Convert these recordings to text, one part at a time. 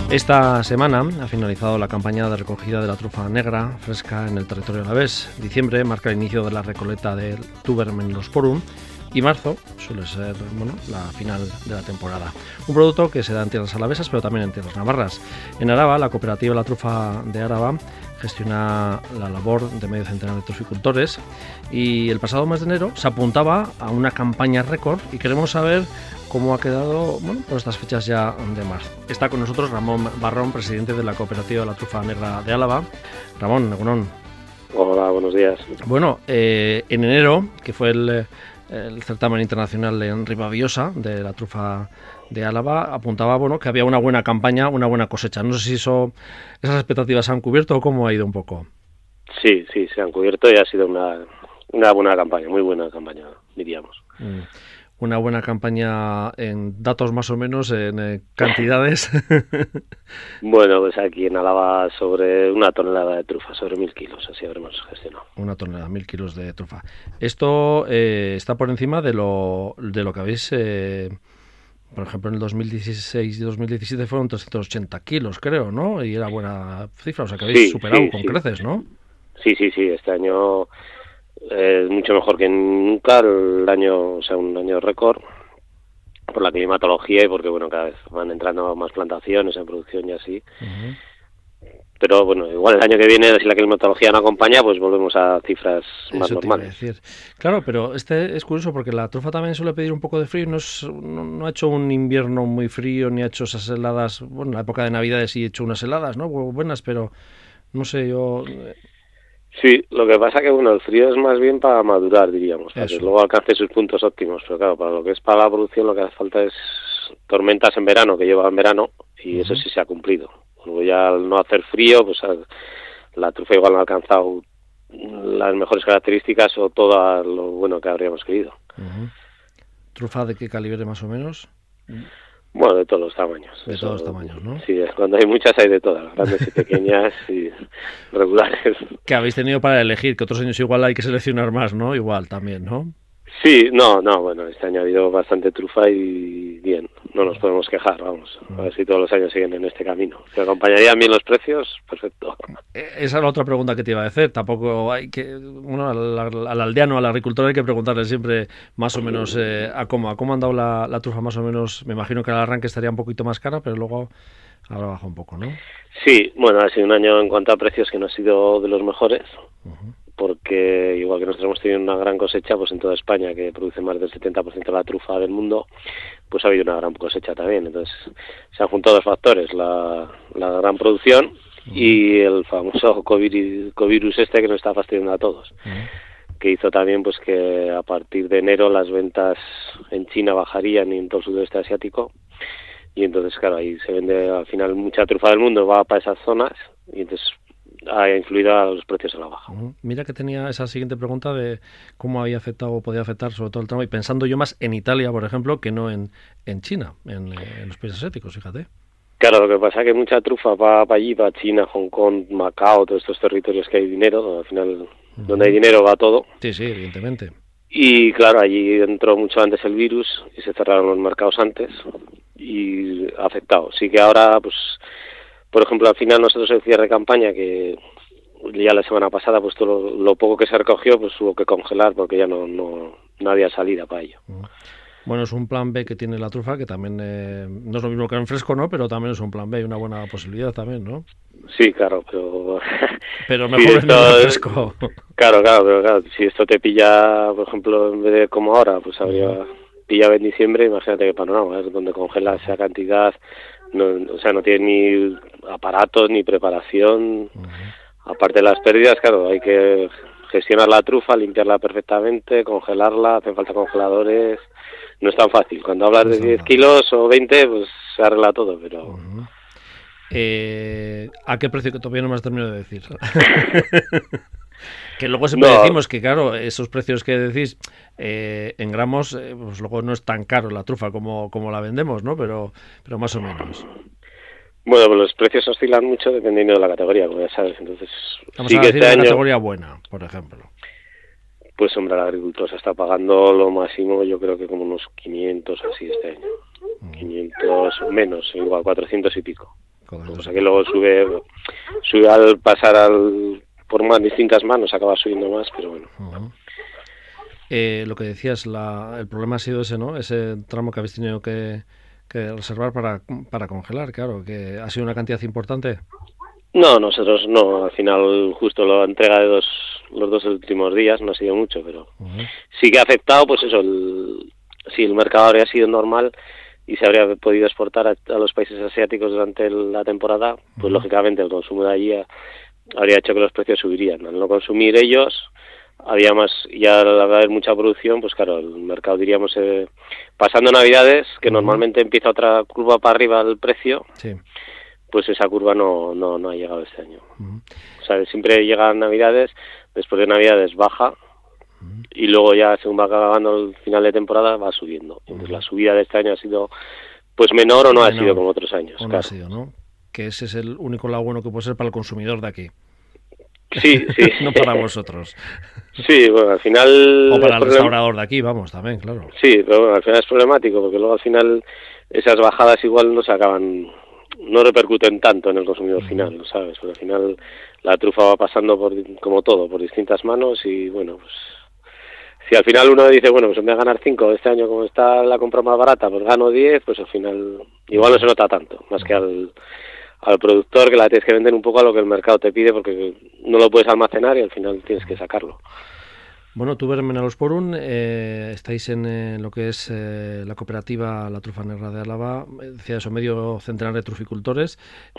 Esta semana ha finalizado la campaña de recogida de la trufa negra fresca en el territorio alavés. Diciembre marca el inicio de la recolecta del Tubermelosporum y marzo suele ser la final de la temporada. Un producto que se da en tierras alavesas, pero también en tierras navarras. En Araba, la cooperativa La Trufa de Araba gestiona la labor de medio centenar de truficultores y el pasado mes de enero se apuntaba a una campaña récord y queremos saber cómo ha quedado por estas fechas ya de marzo. Está con nosotros Ramón Barrón, presidente de la cooperativa La Trufa Negra de Álava. Ramón, egunon. Hola, buenos días. Bueno, en enero, que fue el certamen internacional en Ribaviosa de la trufa de Álava, apuntaba que había una buena campaña, una buena cosecha. No sé si esas expectativas se han cubierto o cómo ha ido un poco. Sí, se han cubierto y ha sido una buena campaña, muy buena campaña, diríamos. Una buena campaña en datos más o menos, en cantidades. Bueno, pues aquí en Álava sobre 1 tonelada de trufa, sobre 1.000 kilos, así habremos gestionado. 1 tonelada, 1.000 kilos de trufa. Esto está por encima de lo que habéis, por ejemplo, en el 2016 y 2017 fueron 380 kilos, creo, ¿no? Y era buena cifra, o sea que habéis superado con creces, ¿no? Sí, este año es mucho mejor que nunca, un año récord por la climatología y porque cada vez van entrando más plantaciones en producción y así. Uh-huh. Pero igual el año que viene, si la climatología no acompaña, pues volvemos a cifras más normales. Te iba a decir. Claro, pero es curioso porque la trufa también suele pedir un poco de frío, no ha hecho un invierno muy frío, ni ha hecho esas heladas, en la época de Navidades sí he hecho unas heladas, ¿no? Buenas, pero no sé, yo... Sí, lo que pasa que el frío es más bien para madurar, diríamos, para que luego alcance sus puntos óptimos, pero claro, para lo que es para la producción lo que hace falta es tormentas en verano, que lleva en verano, y eso sí se ha cumplido. Luego ya al no hacer frío, pues la trufa igual no ha alcanzado las mejores características o todo lo bueno que habríamos querido. Uh-huh. ¿Trufa de qué calibre más o menos? Bueno, de todos los tamaños. De todos los tamaños, ¿no? Sí, cuando hay muchas hay de todas, grandes y pequeñas y regulares. Que habéis tenido para elegir, que otros años igual hay que seleccionar más, ¿no? Igual también, ¿no? Sí, este año ha habido bastante trufa y bien, no nos podemos quejar, vamos, a ver si todos los años siguen en este camino. Si acompañarían bien los precios, perfecto. Esa es la otra pregunta que te iba a hacer, tampoco hay que, al aldeano, al agricultor hay que preguntarle siempre más o menos a cómo ha andado la trufa más o menos, me imagino que al arranque estaría un poquito más cara, pero luego habrá bajado un poco, ¿no? Sí, ha sido un año en cuanto a precios que no ha sido de los mejores. Uh-huh. Porque igual que nosotros hemos tenido una gran cosecha, pues en toda España, que produce más del 70% de la trufa del mundo, pues ha habido una gran cosecha también. Entonces se han juntado 2 factores, la gran producción y el famoso covirus que nos está fastidiando a todos, que hizo también pues que a partir de enero las ventas en China bajarían y en todo el sudeste asiático, y entonces claro, ahí se vende al final mucha trufa del mundo, va para esas zonas, y entonces ha influido a los precios a la baja. Mira que tenía esa siguiente pregunta de cómo había afectado o podía afectar sobre todo el tramo, y pensando yo más en Italia, por ejemplo, que no en China, en los países asiáticos, fíjate. Claro, lo que pasa es que mucha trufa va para allí, para China, Hong Kong, Macao, todos estos territorios que hay dinero, al final donde hay dinero va todo. Sí, evidentemente. Y claro, allí entró mucho antes el virus y se cerraron los mercados antes y ha afectado. Sí que ahora, pues, por ejemplo, al final nosotros el cierre de campaña, que ya la semana pasada, pues todo lo poco que se recogió, pues hubo que congelar porque ya no había salida para ello. Bueno, es un plan B que tiene la trufa, que también no es lo mismo que en fresco, ¿no? Pero también es un plan B y una buena posibilidad también, ¿no? Sí, claro, pero... pero mejor en el fresco. Claro, pero claro, si esto te pilla, por ejemplo, en vez de como ahora, pues habría pillado en diciembre, imagínate qué panorama, es donde congela esa cantidad, no tiene ni aparatos ni preparación. Aparte de las pérdidas, claro, hay que gestionar la trufa, limpiarla perfectamente, congelarla, hacen falta congeladores, no es tan fácil. Cuando hablas de 10 kilos o 20, pues se arregla todo, pero... ¿A qué precio? Que todavía no me has terminado de decir. Que luego siempre decimos que, claro, esos precios que decís en gramos, pues luego no es tan caro la trufa como la vendemos, ¿no? Pero más o menos. Bueno, pues los precios oscilan mucho dependiendo de la categoría, como ya sabes. Entonces, vamos a decir una categoría buena, por ejemplo. Pues, hombre, el agricultor se está pagando lo máximo, yo creo que como unos 500 así este año. 500 menos, igual 400 y pico. Joder, O sea que luego sube al pasar por más distintas manos, acaba subiendo más, pero bueno. Lo que decías, el problema ha sido ese, ¿no? Ese tramo que habéis tenido que reservar para congelar, claro, que ha sido una cantidad importante. No, nosotros no, al final justo la entrega de los 2 últimos días no ha sido mucho, pero sí que ha afectado, pues eso, si el mercado habría sido normal y se habría podido exportar a los países asiáticos durante la temporada, pues lógicamente el consumo de allí habría hecho que los precios subirían. Al no consumir ellos, había más, y al haber mucha producción, pues claro, el mercado, diríamos, pasando Navidades, que normalmente empieza otra curva para arriba el precio, sí, pues esa curva no ha llegado este año. O sea, siempre llegan Navidades, después de Navidades baja, y luego ya según va acabando el final de temporada va subiendo. Entonces la subida de este año ha sido pues menor o no ha sido como otros años. O no ha sido, ¿no? Que ese es el único lado bueno que puede ser para el consumidor de aquí. Sí, sí. No para vosotros. Sí, bueno, al final... O para el restaurador de aquí, vamos, también, claro. Sí, pero bueno, al final es problemático, porque luego al final esas bajadas igual no repercuten tanto en el consumidor final, ¿sabes? Porque al final la trufa va pasando como todo, por distintas manos y bueno, pues... Si al final uno dice, bueno, pues me voy a ganar 5 este año, como está la compra más barata, pues gano 10, pues al final igual no se nota tanto, más que al productor, que la tienes que vender un poco a lo que el mercado te pide, porque no lo puedes almacenar y al final tienes que sacarlo. Bueno, Tubermenalosporum, estáis en lo que es la cooperativa La Trufa Negra de Álava, decía eso, medio centenar de truficultores.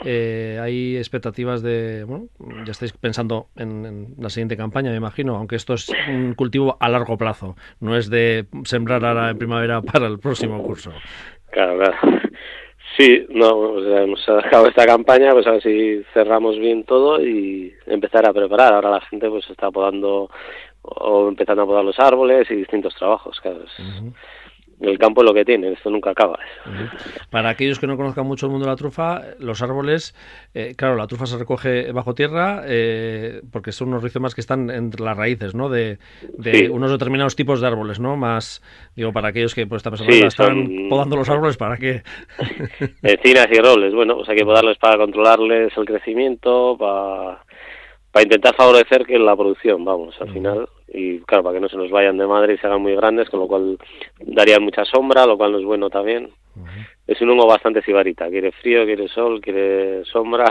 Hay expectativas bueno, ya estáis pensando en la siguiente campaña, me imagino, aunque esto es un cultivo a largo plazo, no es de sembrar ahora en primavera para el próximo curso. Claro. Sí, o sea, hemos acabado esta campaña, pues a ver si cerramos bien todo y empezar a preparar. Ahora la gente pues está podando o empezando a podar los árboles y distintos trabajos, claro. El campo es lo que tiene, esto nunca acaba. Para aquellos que no conozcan mucho el mundo de la trufa, los árboles, claro, la trufa se recoge bajo tierra porque son unos rizomas que están entre las raíces, ¿no? De sí, unos determinados tipos de árboles, ¿no? Más, digo, para aquellos que pues están pensando, sí, están podando los árboles, ¿para qué? Encinas y robles, bueno, pues hay que podarles para controlarles el crecimiento, para intentar favorecer que la producción, vamos, al final, y claro, para que no se nos vayan de madre y se hagan muy grandes, con lo cual darían mucha sombra, lo cual no es bueno también. Es un hongo bastante sibarita, quiere frío, quiere sol, quiere sombra,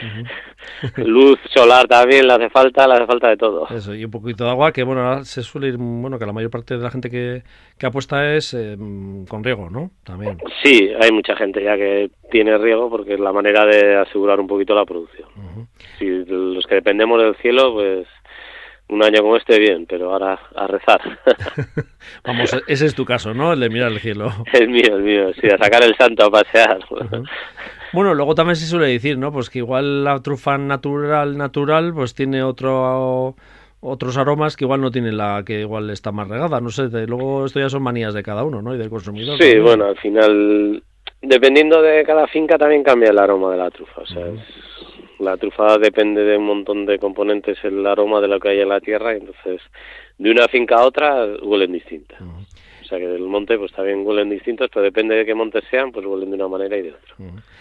luz solar también le hace falta de todo. Eso, y un poquito de agua, que bueno, ahora se suele ir, bueno, que la mayor parte de la gente que apuesta es con riego, ¿no? También. Sí, hay mucha gente ya que tiene riego porque es la manera de asegurar un poquito la producción. Si los que dependemos del cielo, pues un año como este bien, pero ahora a rezar. Vamos, ese es tu caso, ¿no? El de mirar el cielo. El mío, sí, a sacar el santo a pasear. Bueno, luego también se suele decir, ¿no? Pues que igual la trufa natural, pues tiene otros aromas que igual no tiene la que igual está más regada, no sé, luego esto ya son manías de cada uno, ¿no? Y del consumidor. Sí, también. Bueno, al final, dependiendo de cada finca también cambia el aroma de la trufa, o sea, la trufa depende de un montón de componentes, el aroma de lo que hay en la tierra, y entonces de una finca a otra huelen distintas. O sea que del monte pues también huelen distintos, pero depende de qué montes sean, pues huelen de una manera y de otra.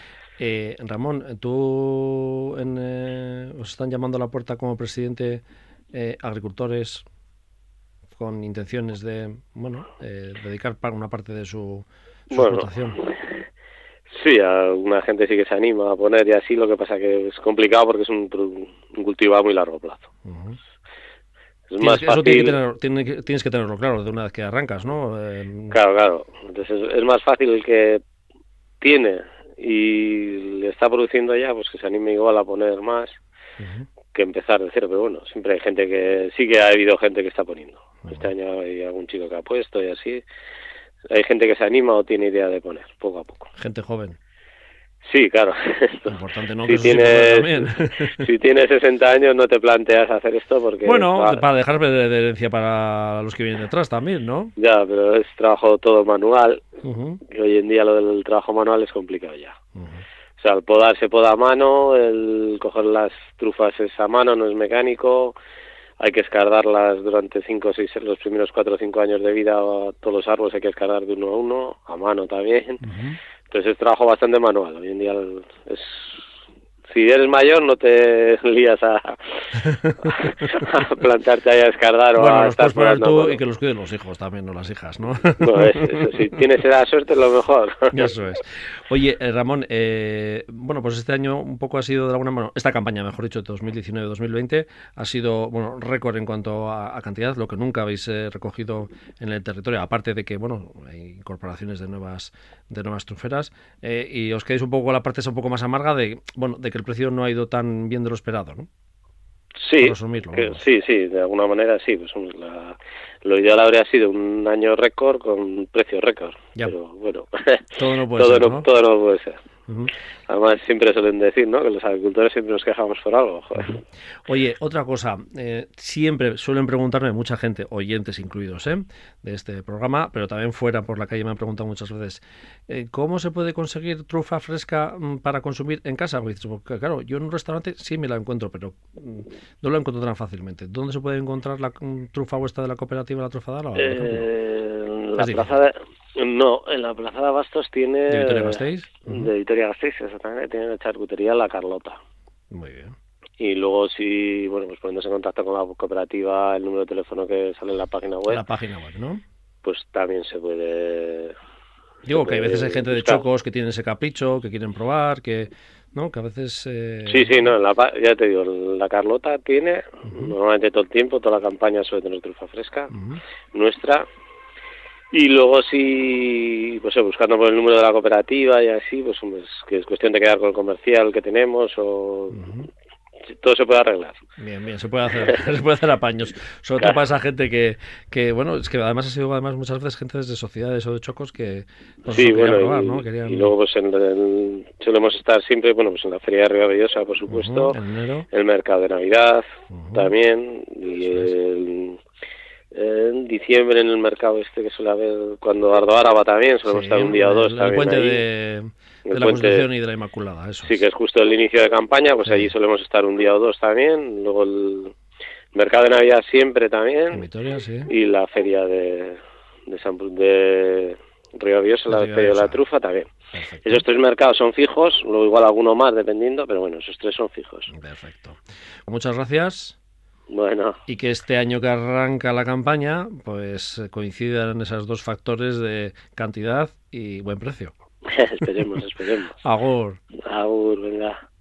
Ramón, tú os están llamando a la puerta como presidente agricultores con intenciones de, bueno, dedicar una parte de su explotación. Sí, alguna gente sí que se anima a poner y así, lo que pasa que es complicado porque es un cultivo a muy largo plazo. Es más fácil... tienes que tenerlo claro de una vez que arrancas, ¿no? Claro. Entonces es más fácil el que tiene y le está produciendo ya, pues que se anime igual a poner más que empezar de cero. Pero bueno, siempre hay gente que... Sí que ha habido gente que está poniendo. Este año hay algún chico que ha puesto y así... Hay gente que se anima o tiene idea de poner, poco a poco. Gente joven. Sí, claro. Importante, ¿no? Si tienes 60 años no te planteas hacer esto porque... Bueno, para dejar de herencia para los que vienen detrás también, ¿no? Ya, pero es trabajo todo manual. Y hoy en día lo del trabajo manual es complicado ya. O sea, el podar se poda a mano, el coger las trufas es a mano, no es mecánico... Hay que escardarlas durante 5 o 6, los primeros 4 o 5 años de vida, a todos los árboles hay que escardar de uno a uno, a mano también. Entonces es trabajo bastante manual. Hoy en día es si eres mayor no te lías a plantarte ahí a escardar o a los estar puedes poner tú bueno. y que los cuiden los hijos también, no las hijas, ¿no? No, eso, si tienes esa suerte es lo mejor. Eso es. Oye, Ramón, bueno, pues este año un poco ha sido de alguna manera, esta campaña, mejor dicho, de 2019-2020, ha sido, bueno, récord en cuanto a cantidad, lo que nunca habéis recogido en el territorio, aparte de que, bueno, hay incorporaciones de nuevas truferas, y os quedáis un poco con la parte esa un poco más amarga de, bueno, de que el precio no ha ido tan bien de lo esperado, ¿no? Sí, Resumirlo, sí, de alguna manera sí. Pues lo ideal habría sido un año récord con precio récord, ya. Pero bueno, todo no puede ser, ¿no? Todo no puede ser. Uh-huh. Además siempre suelen decir, ¿no?, que los agricultores siempre nos quejamos por algo. Joder. Uh-huh. Oye, otra cosa, siempre suelen preguntarme mucha gente, oyentes incluidos, de este programa, pero también fuera por la calle me han preguntado muchas veces, ¿cómo se puede conseguir trufa fresca para consumir en casa? Porque claro, yo en un restaurante sí me la encuentro, pero no la encuentro tan fácilmente. ¿Dónde se puede encontrar la trufa vuestra de la cooperativa La Trufadora? En la plaza de... No, en la plaza de Abastos tiene... ¿De Vitoria-Gasteiz? Uh-huh. De Vitoria-Gasteiz, exactamente. Tiene la charcutería La Carlota. Muy bien. Y luego si, bueno, pues poniéndose en contacto con la cooperativa, el número de teléfono que sale en la página web. La página web, ¿no? Pues también se puede... Digo que a veces hay gente de Chocos que tienen ese capricho, que quieren probar, que... ¿no? Que a veces... Sí, no, ya te digo, la Carlota tiene, uh-huh, normalmente todo el tiempo, toda la campaña suele tener trufa fresca, uh-huh, nuestra. Y luego si, pues buscando por el número de la cooperativa y así, pues que es cuestión de quedar con el comercial que tenemos o... Uh-huh. Todo se puede arreglar. Bien, se puede hacer apaños. Sobre todo para esa gente que, bueno, es que además ha sido muchas veces gente desde sociedades o de Chocos que pues, sí, bueno, probar, ¿no? Querían... y luego pues solemos estar siempre, bueno, pues en la Feria de Ribabellosa, por supuesto, en enero, el mercado de Navidad, también, y en diciembre en el mercado que suele haber, cuando Ardo Áraba también, solemos estar un día o dos también. El puente ahí. de la Constitución y de la Inmaculada, eso. Sí, que es justo el inicio de campaña, pues allí solemos estar un día o dos también, luego el mercado de Navidad siempre también, en Vitoria, sí, y la feria de Ribabellosa, la feria de la trufa también. Perfecto. Esos tres mercados son fijos, luego igual alguno más dependiendo, pero bueno, esos tres son fijos. Perfecto. Muchas gracias. Bueno. Y que este año que arranca la campaña, pues coincidan esos dos factores de cantidad y buen precio. Esperemos. Agur. Agur, venga.